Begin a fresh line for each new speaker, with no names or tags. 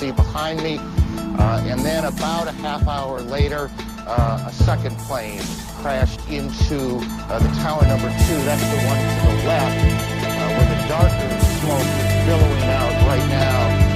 see behind me. And then about a half hour later, a second plane crashed into the tower number 2. That's the one to the left, where the darker smoke is billowing out right now.